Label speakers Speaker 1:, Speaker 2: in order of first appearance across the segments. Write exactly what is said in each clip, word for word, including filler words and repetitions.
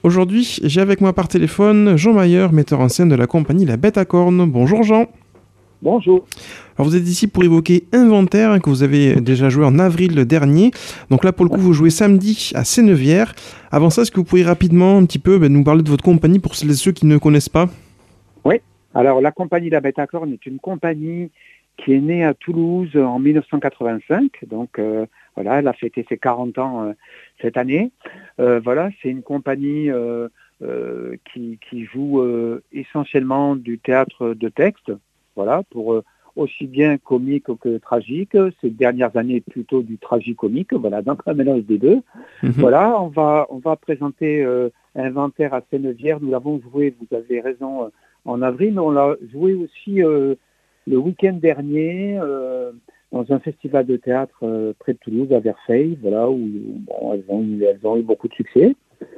Speaker 1: Aujourd'hui, j'ai avec moi par téléphone Jean Mayer, metteur en scène de la compagnie La Bête à Cornes. Bonjour Jean.
Speaker 2: Bonjour.
Speaker 1: Alors vous êtes ici pour évoquer Inventaire, hein, que vous avez déjà joué en avril dernier. Donc là pour le coup vous jouez samedi à Sénevières. Avant ça, est-ce que vous pourriez rapidement un petit peu ben, nous parler de votre compagnie pour ceux qui ne connaissent pas?
Speaker 2: Oui, alors la compagnie La Bête à Cornes est une compagnie qui est née à Toulouse en mille neuf cent quatre-vingt-cinq. Donc euh, voilà, elle a fêté ses quarante ans euh, cette année. Euh, voilà, c'est une compagnie euh, euh, qui, qui joue euh, essentiellement du théâtre de texte. Voilà, pour euh, aussi bien comique que tragique. Ces dernières années, plutôt du tragicomique. Voilà, donc un mélange des deux.
Speaker 1: Mhm.
Speaker 2: Voilà, on va, on va présenter euh, Inventaire à Sénevières. Nous l'avons joué, vous avez raison, euh, en avril, mais on l'a joué aussi euh, le week-end dernier euh, dans un festival de théâtre euh, près de Toulouse, à Versailles, voilà, où bon, elles, ont, elles ont eu beaucoup de succès.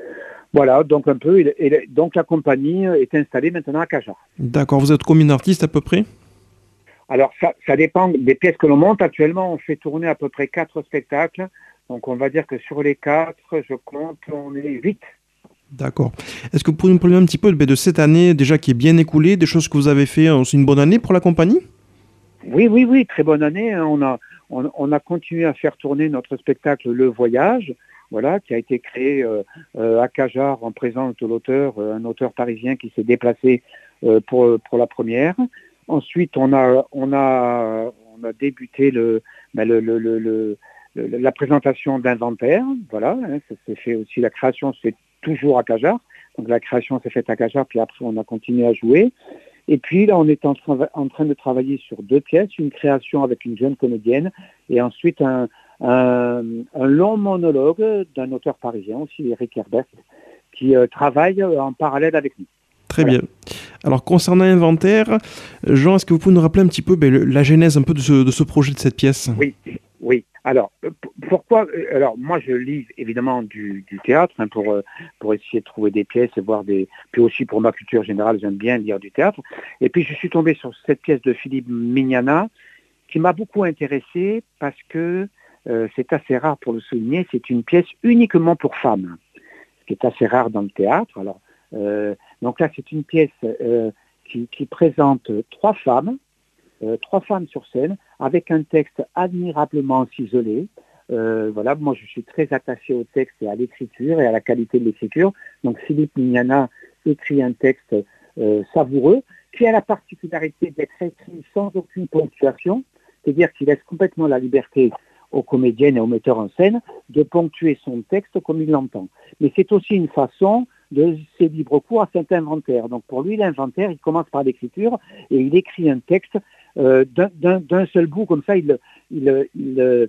Speaker 2: Voilà, donc un peu, et, et, donc la compagnie est installée maintenant à Cajar.
Speaker 1: D'accord, vous êtes combien d'artistes à peu près?
Speaker 2: Alors ça, ça dépend des pièces que l'on monte. Actuellement, on fait tourner à peu près quatre spectacles. Donc on va dire que sur les quatre, je compte, on est huit.
Speaker 1: D'accord. Est-ce que vous pourriez nous parler un petit peu de cette année déjà qui est bien écoulée, des choses que vous avez fait? C'est une bonne année pour la compagnie?
Speaker 2: Oui, oui, oui, très bonne année. On a, on, on a continué à faire tourner notre spectacle Le Voyage, voilà, qui a été créé euh, euh, à Cajar en présence de l'auteur, euh, un auteur parisien qui s'est déplacé euh, pour, pour la première. Ensuite, on a, on a, on a débuté le, ben le, le, le, le, la présentation d'Inventaire. Voilà, hein, ça s'est fait aussi, la création se fait toujours à Cajar. Donc la création s'est faite à Cajar, puis après on a continué à jouer. Et puis là, on est en, tra- en train de travailler sur deux pièces, une création avec une jeune comédienne et ensuite un, un, un long monologue d'un auteur parisien aussi, Eric Herbert, qui euh, travaille en parallèle avec nous.
Speaker 1: Très
Speaker 2: Voilà.
Speaker 1: bien. Alors concernant Inventaire, Jean, est-ce que vous pouvez nous rappeler un petit peu ben, le, la genèse un peu de ce, de ce projet, de cette pièce?
Speaker 2: Oui, oui. Alors, euh, p- pourquoi euh, Alors, moi, je lis évidemment du, du théâtre hein, pour, euh, pour essayer de trouver des pièces et voir des... Puis aussi pour ma culture générale, j'aime bien lire du théâtre. Et puis, je suis tombé sur cette pièce de Philippe Mignana qui m'a beaucoup intéressé parce que euh, c'est assez rare pour le souligner, c'est une pièce uniquement pour femmes, ce qui est assez rare dans le théâtre. Alors, euh, donc là, c'est une pièce euh, qui, qui présente trois femmes, euh, trois femmes sur scène, avec un texte admirablement ciselé. Euh, voilà, moi je suis très attaché au texte et à l'écriture et à la qualité de l'écriture. Donc Philippe Mignana écrit un texte euh, savoureux qui a la particularité d'être écrit sans aucune ponctuation, c'est-à-dire qu'il laisse complètement la liberté aux comédiennes et aux metteurs en scène de ponctuer son texte comme il l'entend. Mais c'est aussi une façon de laisser libre cours à cet inventaire. Donc pour lui, l'inventaire, il commence par l'écriture et il écrit un texte euh, d'un, d'un, d'un seul bout, comme ça, il, il, il,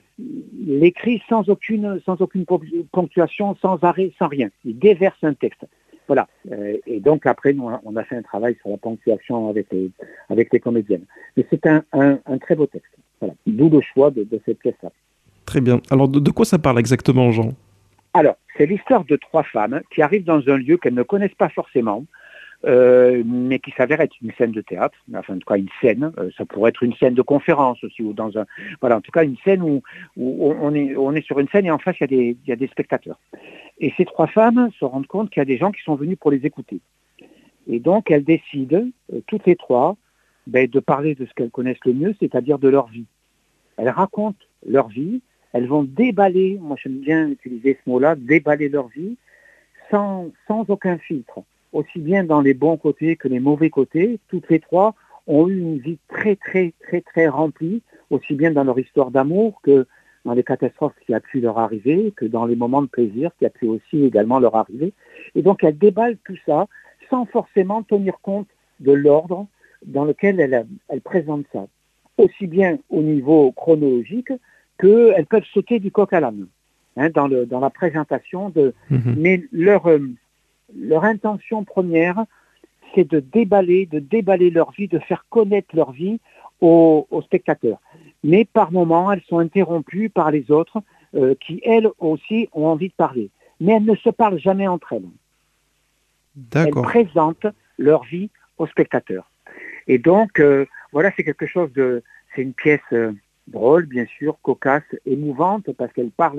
Speaker 2: il écrit sans aucune, sans aucune ponctuation, sans arrêt, sans rien. Il déverse un texte. Voilà. Euh, et donc après, nous, on a fait un travail sur la ponctuation avec les, avec les comédiennes. Mais c'est un, un, un très beau texte. Voilà. D'où le choix de, de cette pièce-là.
Speaker 1: Très bien. Alors de, de quoi ça parle exactement, Jean?
Speaker 2: Alors, c'est l'histoire de trois femmes qui arrivent dans un lieu qu'elles ne connaissent pas forcément, euh, mais qui s'avère être une scène de théâtre, enfin en tout cas une scène, euh, ça pourrait être une scène de conférence aussi, ou dans un... Voilà, en tout cas une scène où, où on, est, on est sur une scène et en face il y a des, il y a des spectateurs. Et ces trois femmes se rendent compte qu'il y a des gens qui sont venus pour les écouter. Et donc elles décident, euh, toutes les trois, ben, de parler de ce qu'elles connaissent le mieux, c'est-à-dire de leur vie. Elles racontent leur vie, elles vont déballer, moi j'aime bien utiliser ce mot-là, déballer leur vie, sans, sans aucun filtre. Aussi bien dans les bons côtés que les mauvais côtés, toutes les trois ont eu une vie très très très très remplie, aussi bien dans leur histoire d'amour que dans les catastrophes qui a pu leur arriver, que dans les moments de plaisir qui a pu aussi également leur arriver. Et donc elles déballent tout ça sans forcément tenir compte de l'ordre dans lequel elles, elles présentent ça. Aussi bien au niveau chronologique qu'elles peuvent sauter du coq à l'âne hein, dans, le, dans la présentation. De...
Speaker 1: Mmh.
Speaker 2: Mais leur, euh, leur intention première, c'est de déballer, de déballer leur vie, de faire connaître leur vie aux, aux spectateurs. Mais par moments, elles sont interrompues par les autres euh, qui, elles aussi, ont envie de parler. Mais elles ne se parlent jamais entre elles.
Speaker 1: D'accord.
Speaker 2: Elles présentent leur vie aux spectateurs. Et donc, euh, voilà, c'est quelque chose de... C'est une pièce euh, drôle, bien sûr, cocasse, émouvante, parce qu'elle parle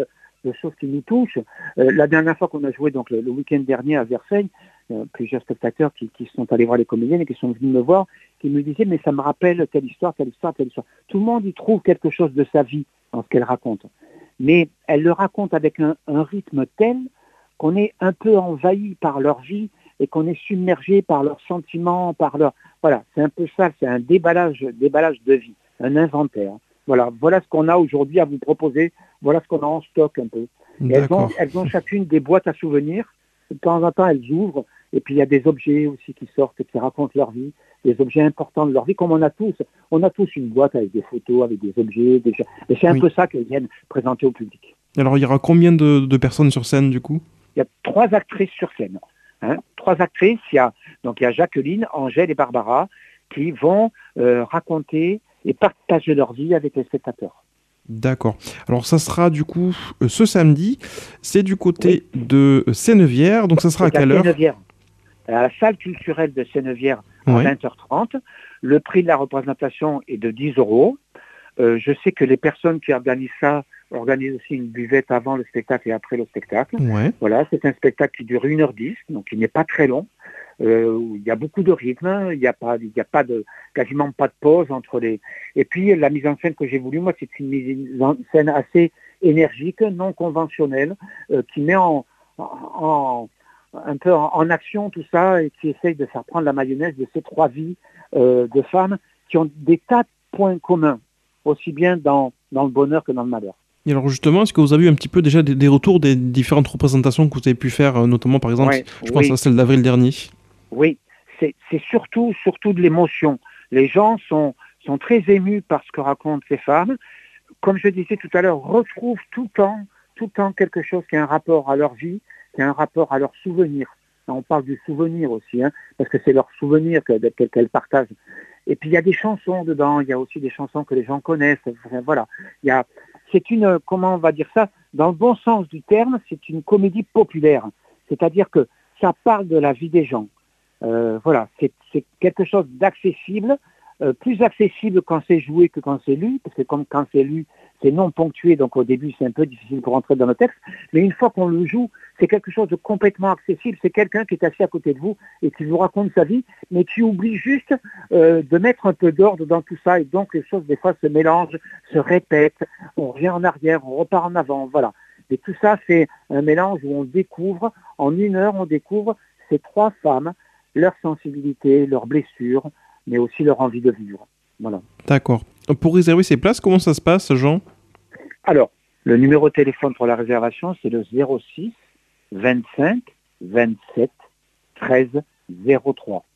Speaker 2: de choses qui nous touchent. Euh, la dernière fois qu'on a joué, donc le, le week-end dernier à Versailles, euh, plusieurs spectateurs qui, qui sont allés voir les comédiennes et qui sont venus me voir, qui me disaient mais ça me rappelle telle histoire, telle histoire, telle histoire. Tout le monde y trouve quelque chose de sa vie dans ce qu'elle raconte. Mais elle le raconte avec un, un rythme tel qu'on est un peu envahi par leur vie et qu'on est submergé par leurs sentiments, par leur... Voilà, c'est un peu ça, c'est un déballage, déballage de vie, un inventaire. Voilà, voilà ce qu'on a aujourd'hui à vous proposer, voilà ce qu'on a en stock un peu. Et elles ont, elles ont chacune des boîtes à souvenirs, de temps en temps elles ouvrent, et puis il y a des objets aussi qui sortent, qui racontent leur vie, des objets importants de leur vie, comme on a tous. On a tous une boîte avec des photos, avec des objets, des... et c'est un oui. peu ça qu'elles viennent présenter au public.
Speaker 1: Alors il y aura combien de, de personnes sur scène du coup?
Speaker 2: Il y a trois actrices sur scène. Hein, trois actrices, il y a, donc il y a Jacqueline, Angèle et Barbara, qui vont euh, raconter et partager leur vie avec les spectateurs.
Speaker 1: D'accord. Alors ça sera du coup euh, ce samedi, c'est du côté oui. de Sénevière, donc ça sera c'est à quelle à heure
Speaker 2: Sénevière, à la salle culturelle de Sénevière à ouais. vingt heures trente. Le prix de la représentation est de dix euros. Euh, je sais que les personnes qui organisent ça organisent aussi une buvette avant le spectacle et après le spectacle.
Speaker 1: Ouais.
Speaker 2: Voilà, c'est un spectacle qui dure une heure dix, donc il n'est pas très long. Euh, il y a beaucoup de rythme, il n'y a pas, il y a pas de, quasiment pas de pause entre les. Et puis la mise en scène que j'ai voulu, moi, c'est une mise en scène assez énergique, non conventionnelle, euh, qui met en, en un peu en, en action tout ça et qui essaye de faire prendre la mayonnaise de ces trois vies euh, de femmes qui ont des tas de points communs, aussi bien dans dans le bonheur que dans le malheur.
Speaker 1: Et alors justement, est-ce que vous avez eu un petit peu déjà des, des retours des différentes représentations que vous avez pu faire, notamment par exemple, ouais, je pense oui. à celle d'avril dernier?
Speaker 2: Oui, c'est, c'est surtout, surtout de l'émotion. Les gens sont, sont très émus par ce que racontent ces femmes. Comme je disais tout à l'heure, retrouvent tout le temps, tout le temps quelque chose qui a un rapport à leur vie, qui a un rapport à leurs souvenirs. On parle du souvenir aussi, hein, parce que c'est leurs souvenirs qu'elles, qu'elles partagent. Et puis il y a des chansons dedans, il y a aussi des chansons que les gens connaissent. Enfin, voilà, il y a, c'est une, comment on va dire ça, dans le bon sens du terme, c'est une comédie populaire. C'est-à-dire que ça parle de la vie des gens. Euh, voilà, c'est, c'est quelque chose d'accessible, euh, plus accessible quand c'est joué que quand c'est lu, parce que comme quand c'est lu, c'est non ponctué, donc au début c'est un peu difficile pour rentrer dans le texte, mais une fois qu'on le joue, c'est quelque chose de complètement accessible, c'est quelqu'un qui est assis à côté de vous et qui vous raconte sa vie, mais qui oublie juste euh, de mettre un peu d'ordre dans tout ça, et donc les choses des fois se mélangent, se répètent, on revient en arrière, on repart en avant, voilà. Et tout ça c'est un mélange où on découvre, en une heure on découvre ces trois femmes, leur sensibilité, leurs blessures, mais aussi leur envie de vivre. Voilà.
Speaker 1: D'accord. Pour réserver ces places, comment ça se passe, Jean?
Speaker 2: Alors, le numéro de téléphone pour la réservation, c'est le zéro six vingt-cinq vingt-sept treize zéro trois.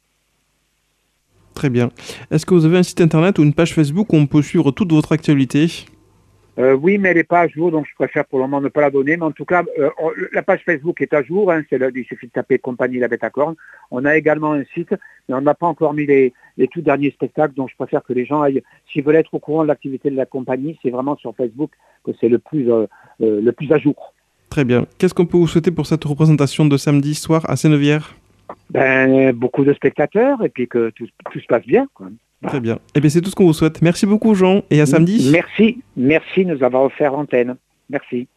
Speaker 1: Très bien. Est-ce que vous avez un site internet ou une page Facebook où on peut suivre toute votre actualité?
Speaker 2: Euh, oui, mais elle n'est pas à jour, donc je préfère pour le moment ne pas la donner. Mais en tout cas, euh, on, la page Facebook est à jour. Hein, c'est le, il suffit de taper Compagnie La Bête à Cornes. On a également un site, mais on n'a pas encore mis les, les tout derniers spectacles. Donc je préfère que les gens aillent, s'ils veulent être au courant de l'activité de la compagnie, c'est vraiment sur Facebook que c'est le plus, euh, euh, le plus à jour.
Speaker 1: Très bien. Qu'est-ce qu'on peut vous souhaiter pour cette représentation de samedi soir à Sénevière?
Speaker 2: Ben, beaucoup de spectateurs et puis que tout, tout se passe bien, quoi.
Speaker 1: Très bien. Eh bien, c'est tout ce qu'on vous souhaite. Merci beaucoup, Jean, et à samedi.
Speaker 2: Merci, merci de nous avoir offert l'antenne. Merci.